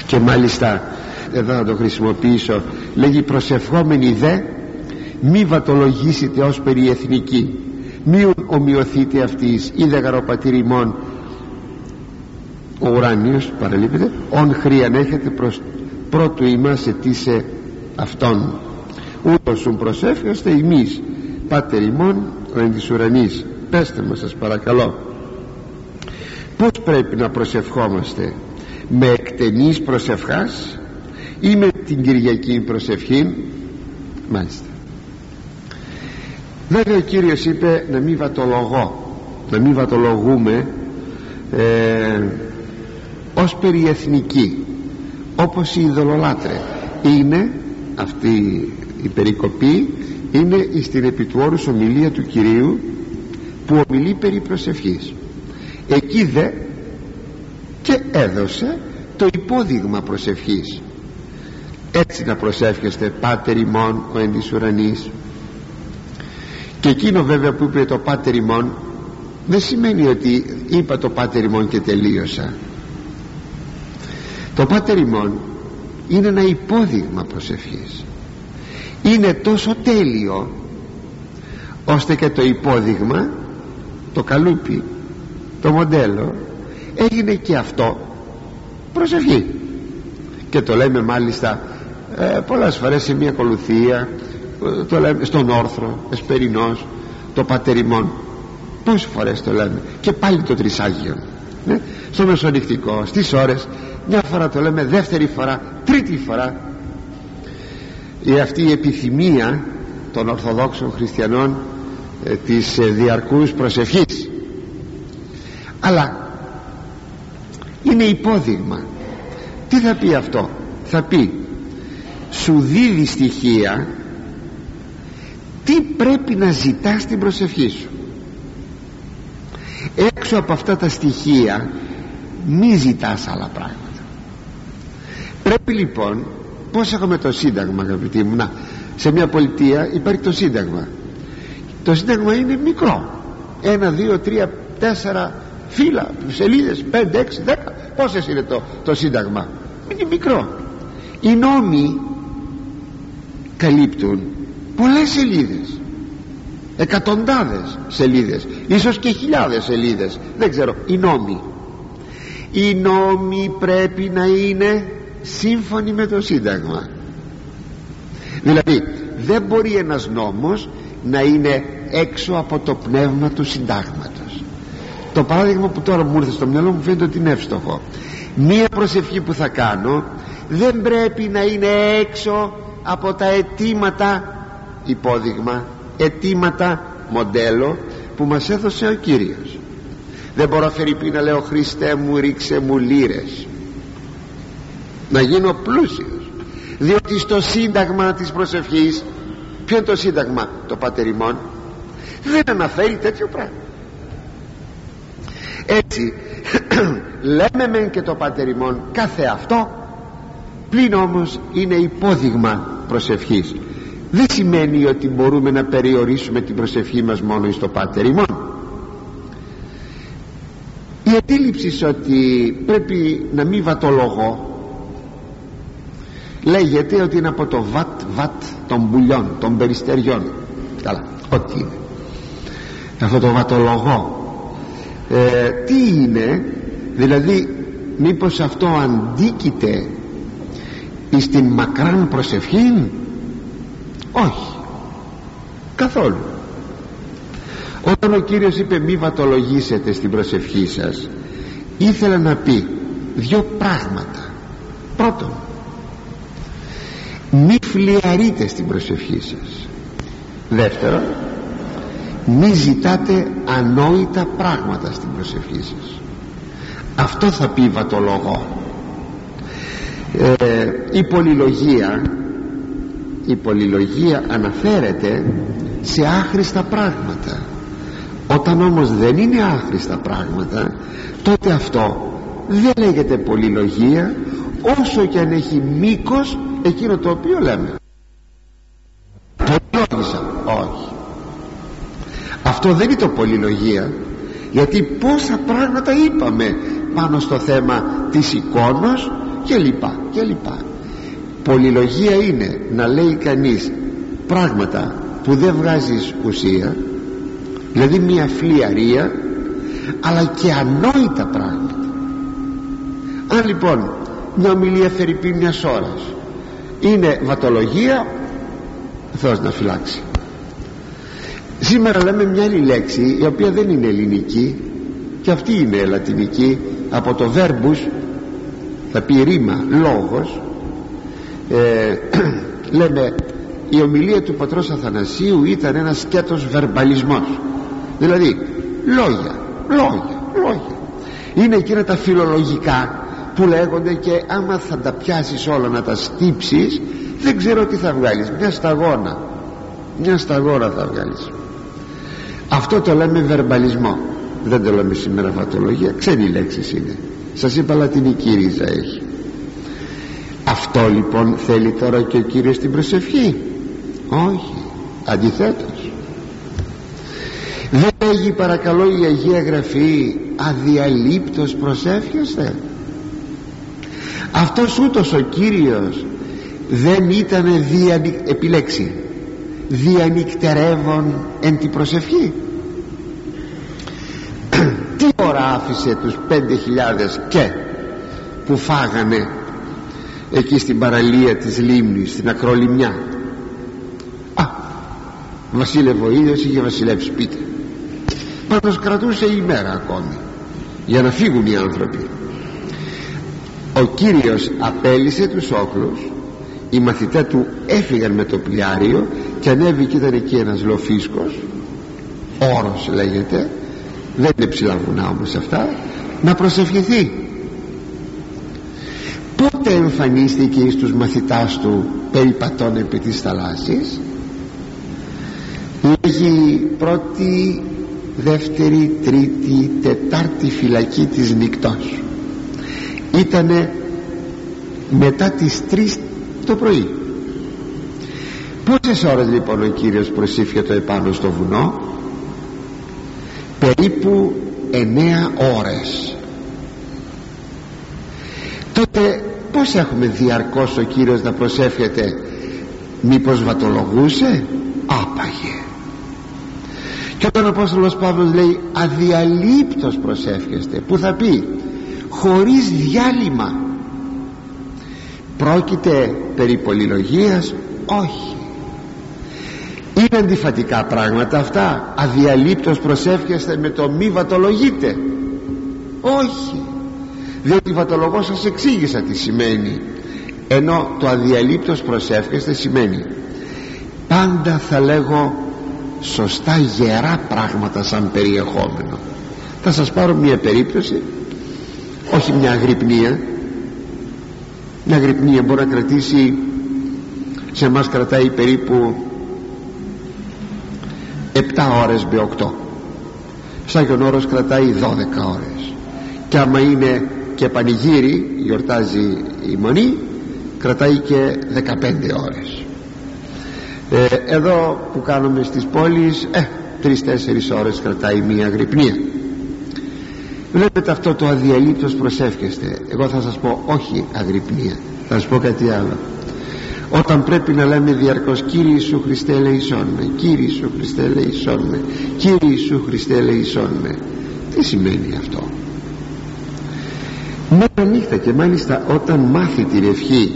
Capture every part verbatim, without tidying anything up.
Και μάλιστα εδώ θα το χρησιμοποιήσω, λέγει προσευχόμενοι δε μη βατολογήσετε ως περιεθνικοί, μη ομοιωθείτε αυτής, είδε γαροπατήρ ημών ο ουράνιος, παραλείπεται, ον χρίαν έχετε προς πρώτου ημάς ετήσε αυτόν, ούτως ουν προσεύχεστε ημείς πάτερ ημών ο εν της ουρανής. Πέστε μας σας παρακαλώ, πως πρέπει να προσευχόμαστε, με εκτενής προσευχάς ή με την Κυριακή προσευχή? Μάλιστα, βέβαια ο Κύριος είπε να μην βατολογώ, να μην βατολογούμε ε, ως περιεθνικοί, όπως οι ειδωλολάτρε. Είναι αυτή η περικοπή, είναι στην επί του όρους ομιλία του Κυρίου που ομιλεί περί προσευχής. Εκεί δε και έδωσε το υπόδειγμα προσευχής. Έτσι να προσεύχεστε πάτερ ημών ο εν της ουρανής. Και εκείνο βέβαια που είπε το πάτερ ημών δεν σημαίνει ότι είπα το πάτερ ημών και τελείωσα. Το πάτερ ημών είναι ένα υπόδειγμα προσευχής. Είναι τόσο τέλειο ώστε και το υπόδειγμα, το καλούπι, το μοντέλο έγινε και αυτό προσευχή. Και το λέμε μάλιστα ε, πολλές φορές σε μια ακολουθία, το λέμε στον όρθρο, εσπερινός, το πάτερ ημών. Πόσες φορές το λέμε, και πάλι το τρισάγιον, ναι? Στο μεσονυχτικό, στις ώρες, μια φορά το λέμε, δεύτερη φορά, τρίτη φορά. Η αυτή η επιθυμία των Ορθοδόξων χριστιανών ε, της ε, διαρκούς προσευχής, αλλά είναι υπόδειγμα. Τι θα πει αυτό? Θα πει σου δίδει στοιχεία τι πρέπει να ζητάς στην προσευχή σου. Έξω από αυτά τα στοιχεία μη ζητάς άλλα πράγματα. Πρέπει λοιπόν, πώς έχουμε το Σύνταγμα, αγαπητοί μου, να, σε μια πολιτεία υπάρχει το Σύνταγμα. Το Σύνταγμα είναι μικρό, ένα, δύο, τρία, τέσσερα φύλλα, σελίδες, πέντε, έξι, δέκα, πόσες είναι το, το Σύνταγμα? Είναι μικρό. Οι νόμοι καλύπτουν πολλές σελίδες, εκατοντάδες σελίδες, ίσως και χιλιάδες σελίδες, δεν ξέρω. Οι νόμοι οι νόμοι πρέπει να είναι σύμφωνοι με το Σύνταγμα. Δηλαδή δεν μπορεί ένας νόμος να είναι έξω από το πνεύμα του συντάγματος. Το παράδειγμα που τώρα μου ήρθε στο μυαλό μου φαίνεται ότι είναι εύστοχο. Μία προσευχή που θα κάνω δεν πρέπει να είναι έξω από τα αιτήματα, υπόδειγμα, αιτήματα, μοντέλο που μας έδωσε ο Κύριος. Δεν μπορώ φερειπή να λέω Χριστέ μου ρίξε μου λίρες να γίνω πλούσιος, διότι στο σύνταγμα της προσευχής, ποιο είναι το σύνταγμα? Το πάτερ ημών δεν αναφέρει τέτοιο πράγμα. Έτσι λέμε μεν και το πάτερ ημών κάθε αυτό, πλην όμως είναι υπόδειγμα προσευχής. Δεν σημαίνει ότι μπορούμε να περιορίσουμε την προσευχή μας μόνο στο πάτερ ημών. Η αντίληψη ότι πρέπει να μην βατολογώ λέγεται ότι είναι από το βατ βατ των πουλιών, των περιστεριών. Καλά, ό,τι είναι αυτό το βατολογώ, ε, τι είναι? Δηλαδή μήπως αυτό αντίκειται στην μακράν προσευχή? Όχι, καθόλου. Όταν ο Κύριος είπε μη βατολογήσετε στην προσευχή σας, ήθελε να πει δύο πράγματα. Πρώτον, μη φλιαρείτε στην προσευχή σας. Δεύτερον, μη ζητάτε ανόητα πράγματα στην προσευχή σας. Αυτό θα πει βατολογώ. ε, η πολυλογία η πολυλογία αναφέρεται σε άχρηστα πράγματα. Όταν όμως δεν είναι άχρηστα πράγματα, τότε αυτό δεν λέγεται πολυλογία, όσο και αν έχει μήκος εκείνο το οποίο λέμε. Πολυλόγησα, όχι, αυτό δεν είναι το πολυλογία, γιατί πόσα πράγματα είπαμε πάνω στο θέμα της εικόνος και λοιπά και λοιπά. Πολυλογία είναι να λέει κανείς πράγματα που δεν βγάζεις ουσία, δηλαδή μια φλιαρία, αλλά και ανόητα πράγματα. Αν λοιπόν μια ομιλία θερυπή μιας ώρας είναι βατολογία, Θεός να φυλάξει. Σήμερα λέμε μια άλλη λέξη η οποία δεν είναι ελληνική, και αυτή είναι λατινική, από το verbus, θα πει ρήμα, λόγος. ε, λέμε η ομιλία του πατρός Αθανασίου ήταν ένας σκέτος βερμπαλισμός, δηλαδή λόγια, λόγια, λόγια. Είναι εκείνα τα φιλολογικά που λέγονται και άμα θα τα πιάσεις όλα να τα στύψεις, δεν ξέρω τι θα βγάλεις, μια σταγόνα, μια σταγόνα θα βγάλεις. Αυτό το λέμε βερμπαλισμό, δεν το λέμε σήμερα βατολογία, ξένη λέξη είναι. Σας είπα λατινική ρίζα έχει. Αυτό λοιπόν θέλει τώρα και ο Κύριος στην προσευχή? Όχι, αντιθέτως. Δεν λέγει παρακαλώ η Αγία Γραφή αδιαλείπτως προσεύχεστε? Αυτός ούτως ο Κύριος δεν ήταν διανυ... επιλέξει διανυκτερεύων εν τη προσευχή? Τι ώρα άφησε τους πέντε χιλιάδες και που φάγανε εκεί στην παραλία της λίμνης, στην ακρολιμνιά? Α, βασίλευε ο ήλιος, είχε βασιλεύσει, πείτε. Πάντως κρατούσε ημέρα ακόμη για να φύγουν οι άνθρωποι. Ο Κύριος απέλυσε τους όχλους, οι μαθητές του έφυγαν με το πλοιάριο και ανέβηκε, ήταν εκεί ένας λοφίσκος, όρος λέγεται, δεν είναι ψηλά βουνά όμως αυτά, να προσευχηθεί. Πότε εμφανίστηκε στους μαθητάς του περιπατών επί της θαλάσσης? Λέγει πρώτη, δεύτερη, τρίτη, τετάρτη φυλακή της νυκτός. Ήτανε μετά τις τρεις το πρωί. Πόσες ώρες λοιπόν ο Κύριος προσήφιε επάνω στο βουνό? Περίπου εννέα ώρες. Τότε πως έχουμε διαρκώς ο Κύριος να προσεύχεται? Μήπως βατολογούσε? Άπαγε. Και όταν ο Απόστολος Παύλος λέει αδιαλείπτως προσεύχεστε, που θα πει χωρίς διάλειμμα, πρόκειται περί πολυλογίας? Όχι. Είναι αντιφατικά πράγματα αυτά? Αδιαλείπτως προσεύχεστε με το μη βατολογείτε? Όχι, διότι βατολογώ σας εξήγησα τι σημαίνει, ενώ το αδιαλείπτως προσεύχεστε σημαίνει πάντα, θα λέγω, σωστά γερά πράγματα σαν περιεχόμενο. Θα σας πάρω μια περίπτωση, όχι μια αγρυπνία. Μια αγρυπνία μπορεί να κρατήσει, σε εμάς κρατάει περίπου επτά ώρες με οκτώ, σαν Άγιον Όρος κρατάει δώδεκα ώρες, και άμα είναι και πανηγύρι, γιορτάζει η Μονή, κρατάει και δεκαπέντε ώρες. ε, εδώ που κάνουμε στις πόλεις, ε, τρεις-τέσσερις ώρες κρατάει μια αγρυπνία. Βλέπετε αυτό το αδιαλείπτως προσεύχεστε? Εγώ θα σας πω όχι αγρυπνία, θα σας πω κάτι άλλο. Όταν πρέπει να λέμε διαρκώς Κύριε Ιησού Χριστέ ελεησόν με, Κύριε Ιησού Χριστέ ελεησόν με, Κύριε Ιησού Χριστέ ελεησόν με, τι σημαίνει αυτό? Μέρα νύχτα, και μάλιστα όταν μάθει την ευχή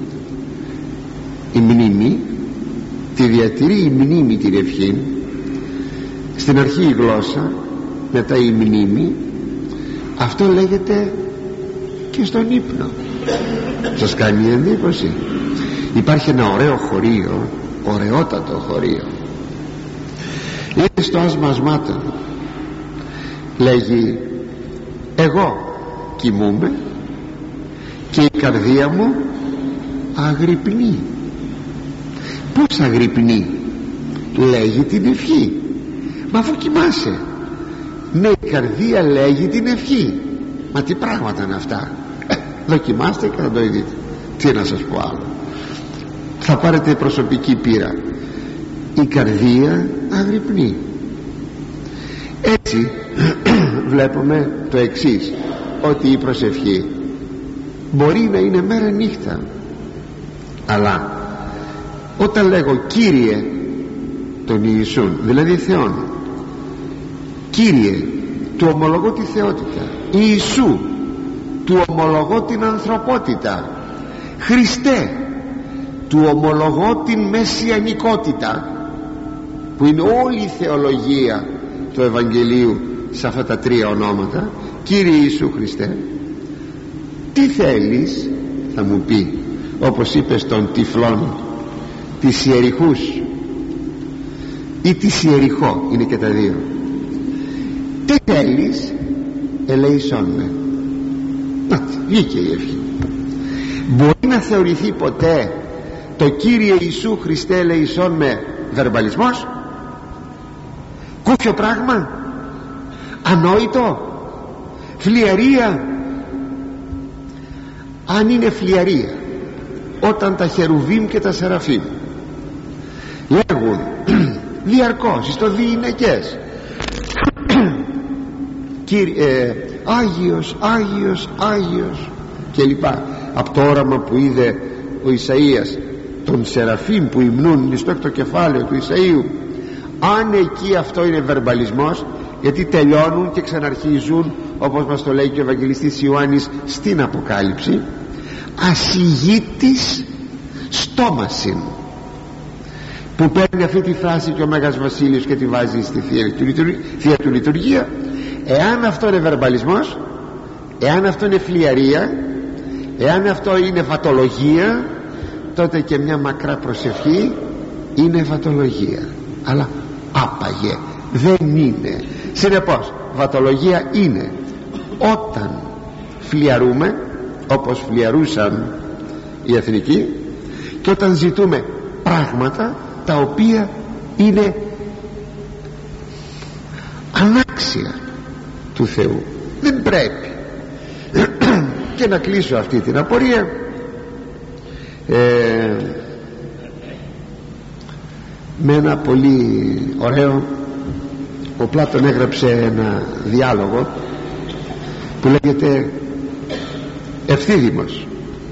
η μνήμη, τη διατηρεί η μνήμη την ευχή, στην αρχή η γλώσσα, μετά η μνήμη. Αυτό λέγεται και στον ύπνο. Σας κάνει εντύπωση? Υπάρχει ένα ωραίο χωρίο, ωραιότατο χωρίο, είναι στο άσμα ασμάτων. Λέγει εγώ κοιμούμαι και η καρδία μου αγρυπνεί. Πώς αγρυπνεί? Λέγει την ευχή. Μα αφού κοιμάσαι? Ναι, η καρδία λέγει την ευχή. Μα τι πράγματα είναι αυτά? ε, Δοκιμάστε και θα το δείτε. Τι να σας πω άλλο? Θα πάρετε προσωπική πείρα. Η καρδία αγρυπνεί. Έτσι βλέπουμε το εξής, ότι η προσευχή μπορεί να είναι μέρα νύχτα, αλλά όταν λέγω Κύριε τον Ιησούν, δηλαδή Θεόν, Κύριε, του ομολογώ τη θεότητα, Ιησού, του ομολογώ την ανθρωπότητα, Χριστέ, του ομολογώ την μεσιανικότητα, που είναι όλη η θεολογία του Ευαγγελίου σε αυτά τα τρία ονόματα. Κύριε Ιησού Χριστέ, τι θέλεις, θα μου πει, όπως είπε στον τυφλόν της Ιεριχούς ή της Ιεριχώ, είναι και τα δύο. Τι θέλεις, ελέησόν με. Να, βγήκε η ευχή. Μπορεί να θεωρηθεί ποτέ το Κύριε Ιησού Χριστέ ελέησόν με βερμπαλισμός, κούφιο πράγμα, ανόητο, φλιαρία? Αν είναι φλιαρία, όταν τα χερουβίμ και τα σεραφίμ λέγουν διαρκώς στο διηνεκές Κύριε, ε, Άγιος, Άγιος, Άγιος και λοιπά, από το όραμα που είδε ο Ισαΐας των σεραφίμ που υμνούν στο έκτο κεφάλαιο του Ισαΐου, αν εκεί αυτό είναι βερμπαλισμός, γιατί τελειώνουν και ξαναρχίζουν, όπως μας το λέει και ο Ευαγγελιστής Ιωάννης στην Αποκάλυψη, ασυγήτης στόμασιν, που παίρνει αυτή τη φράση και ο Μέγας Βασίλειος και τη βάζει στη Θεία του, λειτουργία, θεία του Λειτουργία. Εάν αυτό είναι βερμπαλισμός, εάν αυτό είναι φλιαρία, εάν αυτό είναι βατολογία, τότε και μια μακρά προσευχή είναι βατολογία, αλλά άπαγε δεν είναι. Συνεπώς βατολογία είναι όταν φλιαρούμε, όπως φλιαρούσαν οι εθνικοί, και όταν ζητούμε πράγματα τα οποία είναι ανάξια του Θεού. Δεν πρέπει. Και να κλείσω αυτή την απορία, ε, με ένα πολύ ωραίο, ο Πλάτων έγραψε ένα διάλογο που λέγεται Ευθύδημος.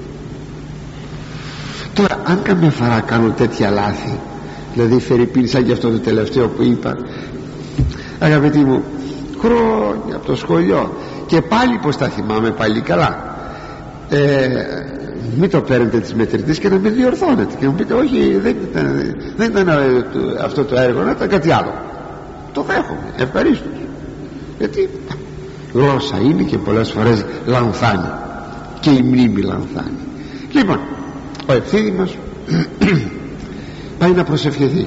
Τώρα αν καμιά φορά κάνω τέτοια λάθη, δηλαδή φερειπίν σαν και αυτό το τελευταίο που είπα, αγαπητοί μου, χρόνια από το σχολείο, και πάλι πως τα θυμάμαι πάλι καλά, ε, μην το παίρνετε τις μετρητές και να με διορθώνετε και να μου πείτε όχι, δεν ήταν, δεν ήταν αυτό το έργο, να ήταν κάτι άλλο. Το δέχομαι ευχαρίστως, γιατί γλώσσα είναι και πολλές φορές λανθάνει, και η μνήμη λανθάνει. Λοιπόν, ο Ευθύδημος πάει να προσευχηθεί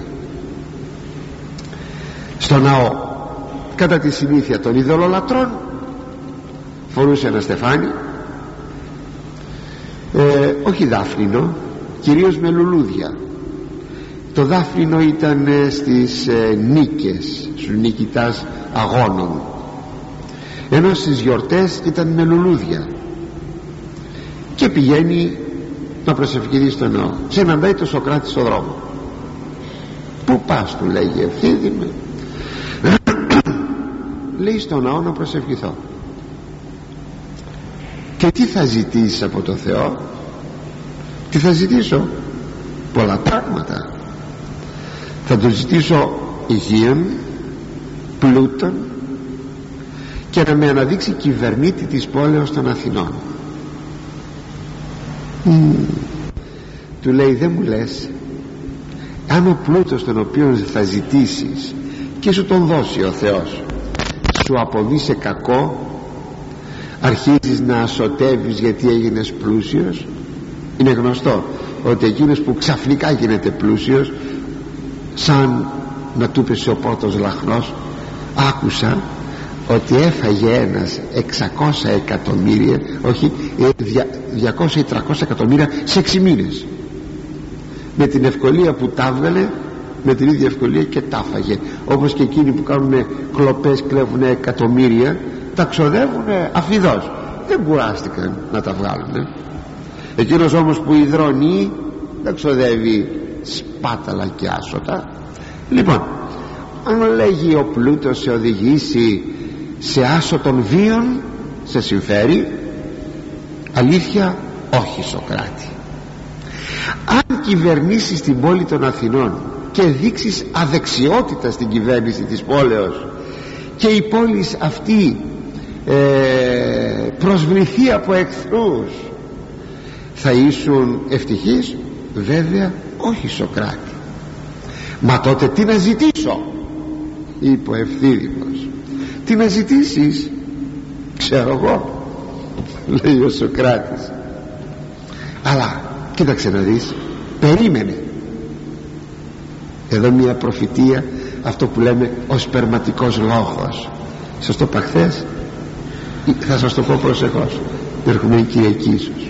στο ναό. Κατά τη συνήθεια των ειδωλολατρών φορούσε ένα στεφάνι, ε, όχι δάφνινο, κυρίως με λουλούδια. Το δάφνινο ήταν ε, στις ε, νίκες, στους νικητάς αγώνων, ενώ στις γιορτές ήταν με λουλούδια. Και πηγαίνει να προσευχηθεί στο ναό. Συναντάει το Σωκράτη στο δρόμο. Πού πας, του λέγει, Ευθύδημε? Λέει, στο ναό να προσευχηθώ. Και τι θα ζητήσεις από το Θεό? Τι θα ζητήσω? Πολλά πράγματα. Θα το ζητήσω υγείαν, πλούτον, και να με αναδείξει κυβερνήτη της πόλεως των Αθηνών. Mm. Του λέει, δεν μου λες, αν ο πλούτος τον οποίο θα ζητήσεις και σου τον δώσει ο Θεός σου αποβεί σε κακό, αρχίζεις να ασωτεύεις γιατί έγινες πλούσιος? Είναι γνωστό ότι εκείνος που ξαφνικά γίνεται πλούσιος, σαν να του πέσει ο πρώτος λαχνός. Άκουσα ότι έφαγε ένας εξακόσια εκατομμύρια, όχι διακόσια ή τριακόσια εκατομμύρια σε έξι μήνες. Με την ευκολία που τα έβγαλε, με την ίδια ευκολία και τα έφαγε. Όπως και εκείνοι που κάνουν κλοπές, κλέβουν εκατομμύρια, τα ξοδεύουν αφιδώς, δεν κουράστηκαν να τα βγάλουν. Εκείνος όμως που υδρώνει δεν ξοδεύει σπάταλα και άσωτα. Λοιπόν, αν λέγει ο πλούτος σε οδηγήσει σε άσωτον βίον, σε συμφέρει, Αλήθεια, όχι Σωκράτη. Αν κυβερνήσεις την πόλη των Αθηνών και δείξεις αδεξιότητα στην κυβέρνηση της πόλεως και η πόλη αυτή ε, προσβληθεί από εχθρούς, θα ήσουν ευτυχείς? Βέβαια όχι Σωκράτη. Μα τότε τι να ζητήσω, είπε ο Ευθύδημος. Τι να ζητήσεις? Ξέρω εγώ, λέει ο Σωκράτης. Αλλά κοίταξε να δεις, περίμενε. Εδώ μια προφητεία, αυτό που λέμε ο σπερματικός λόγος. Σας το είπα χθες, θα σας το πω προσεχώς την ερχομένη Κυριακή ίσως.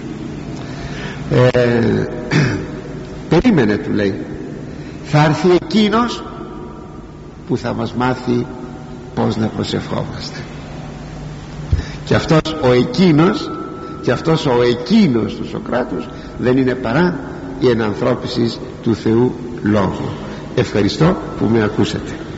ε, περίμενε, του λέει, θα έρθει εκείνος που θα μας μάθει πως να προσευχόμαστε. Και αυτός ο εκείνος και αυτός ο εκείνος του Σωκράτους δεν είναι παρά η ενανθρώπιση του Θεού Λόγου. Ευχαριστώ που με ακούσατε.